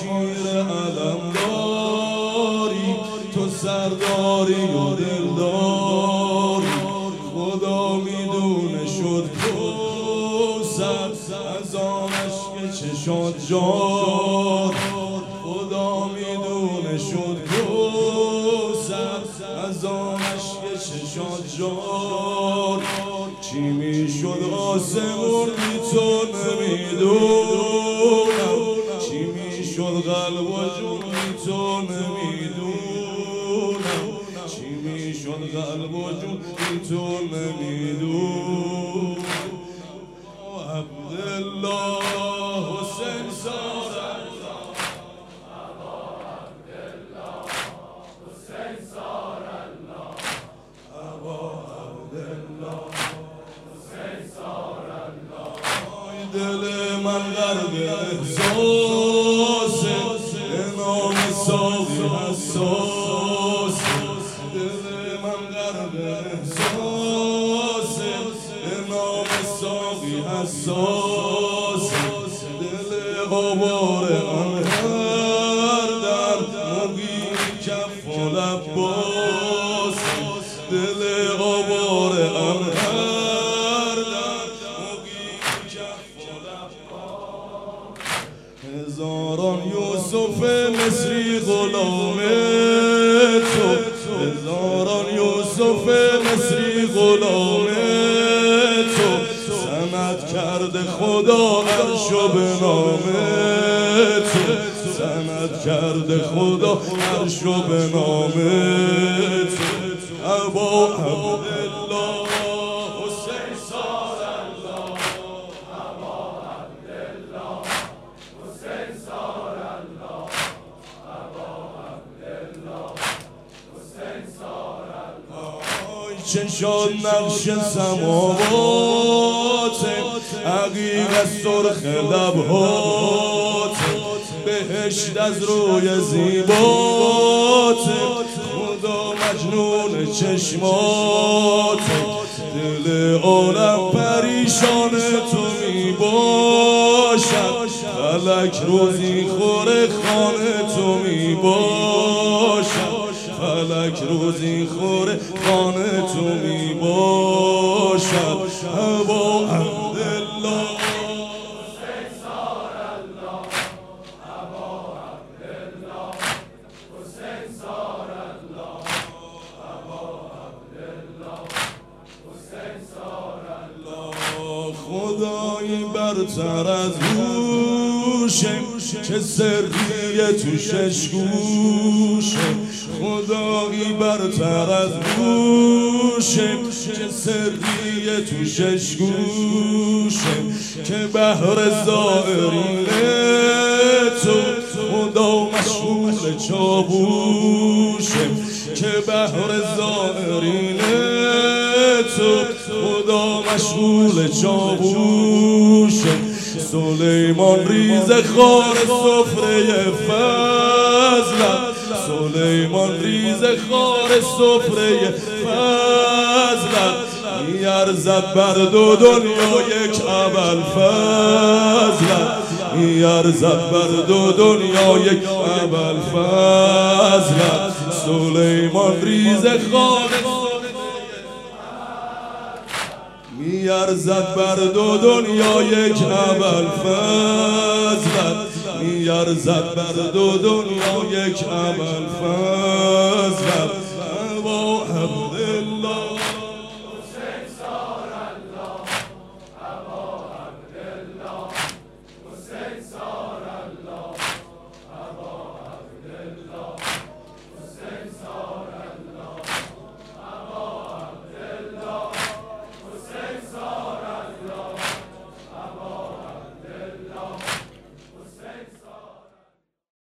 شیر علمداری، تو سرداری و دلداری. خدا میدونه شد کوثر از آن اشک چشات جار. خدا میدونه شد کوثر از آن اشک چشات جار. چی میشد آسمون بی تو نمیدونم، چی میشد قلب و جون بی تو نمیدونم، چی میشد قلب و جون بی تو نمیدونم. عبدالله حسین سار الله، عبدالله حسین سار الله، عبدالله حسین سار الله. دل من غرق احساسه، امام ساقی حساسه. دل من غرق احساسه، امام ساقی حساسه. دل غبار انهر در مقیم کف و لباسه. دل غبار انهر در مقیم کف و لباسه. هزاران یوسف مصری غلام تو، هزاران یوسف مصری غلام تو. سند کرده خدا عرش و به نام تو، سند کرده خدا عرش و به نام تو. ابا عبدالله حسین سار الله، ابا عبدالله حسین سار الله، ابا عبدالله حسین سار الله. چه شد نقش سماوات، عقیق از سرخ لبهات. بهشت از روی زیبات، خدا مجنون چشمات. دل عالم پریشان تو می باشد، فلک روزی خور خانه تو می باشد، فلک روزی خور خانه تو می باشد. ابا عبدالله حسین سار الله، ابا عبدالله حسین سار الله، ابا عبدالله حسین سار الله. خدایی برتر از هوشه، چه سریه تو شش گوشه. خدایی برتر از هوشه، چه سریه تو شش گوشه. که بهر زائرین تو خدا مشغول چابوشه. که بهر زائرین تو خدا مشغول چابوشه. سلیمان ریز خار سفره فضلت، سلیمان ریز خار سفره فضلت. میارزد بر دو دنیا یک ابوالفضلت، میارزد بر دو دنیا یک ابوالفضلت. سلیمان ریز خار میارزد بر دو دنیا یک ابوالفضلت، میارزد بر دو دنیا یک ابوالفضلت.